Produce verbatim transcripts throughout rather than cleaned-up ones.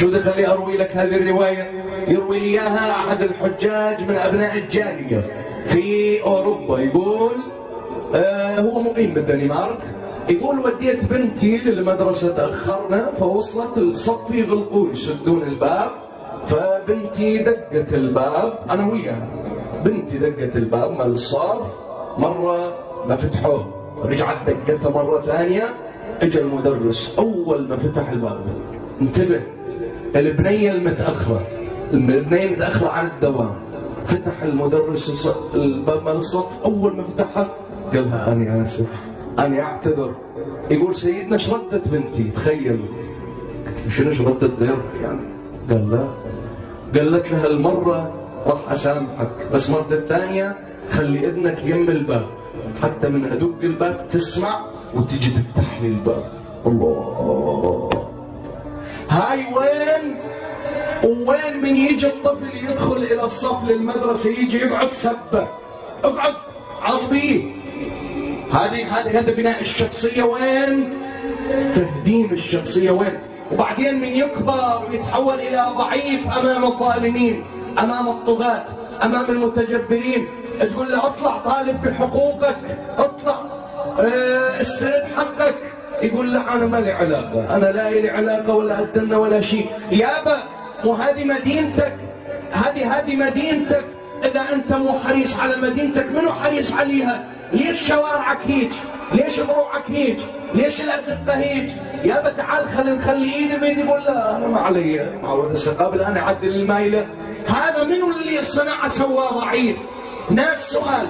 شو دخلي أروي لك هذه الرواية؟ يروي لي إياها أحد الحجاج من أبناء الجالية في أوروبا. يقول آه هو مقيم بالدنمارك. يقول وديت بنتي للمدرسة، تأخرنا فوصلت الصف يغلقون يسدون الباب، فبنتي دقت الباب أنا وياها. بنتي دقت الباب مال الصف، مرة ما فتحوه، رجعت دقتها مرة ثانية. اجى المدرس أول ما فتح الباب، انتبه البنية المتأخرة، البنية المتأخرة عن الدوام، فتح المدرس الباب مال الصف. أول ما فتحها قالها أنا آسف، أنا أعتذر. يقول سيدنا ايش ردت بنتي؟ تخيل شنو ايش ردت غيرك يعني؟ قال لا، قالت لها المرة راح أسامحك، بس مرة الثانية خلي إذنك يم الباب حتى من أدق الباب تسمع وتجي تفتح لي الباب. الله، هاي وين وين من يجي الطفل يدخل إلى الصف للمدرسة يجي يقعد سبه، اقعد عربيه. هذه هذه هذا بناء الشخصية وين؟ تهديم الشخصية وين؟ وبعدين من يكبر ويتحول إلى ضعيف أمام الظالمين، أمام الطغاة، أمام المتجبرين، تقول له اطلع طالب بحقوقك، اطلع اه استرد حقك. يقول له أنا ما لي علاقة، أنا لا لي علاقة ولا أدنى ولا شيء. يابا مو هذه مدينتك، هذه هذه مدينتك. إذا أنت مو حريص على مدينتك منو حريص عليها؟ ليش شوارعك هيك؟ ليش ضروعك هيك؟ ليش الأزقة هيك؟ يابا تعال خلي نخلي إيدي بيدي. يقول لا أنا ما علي معود السقابل، أنا أعدل المايلة. هذا منو اللي الصناعة سواه ضعيف؟ ناس سؤال،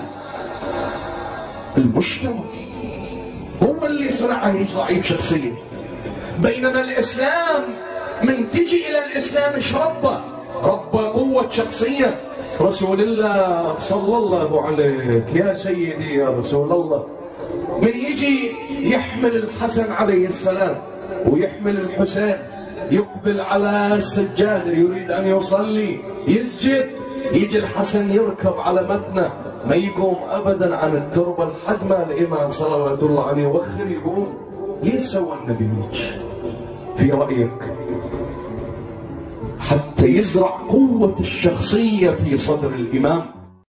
المجتمع هو اللي صنعه هيك ضعيف شخصيا. بينما الإسلام من تجي إلى الإسلام إيش ربه؟ ربه قوة شخصية. رسول الله صلى الله عليك يا سيدي يا رسول الله، من يجي يحمل الحسن عليه السلام ويحمل الحسين، يقبل على السجادة يريد أن يصلي يسجد، يجي الحسن يركب على متنه ما يقوم أبدا عن التربة لحد ما الإمام صلوات الله عليه يوخر يقوم. ليش سوى النبي هيك في رأيك؟ حتى يزرع قوة الشخصية في صدر الإمام.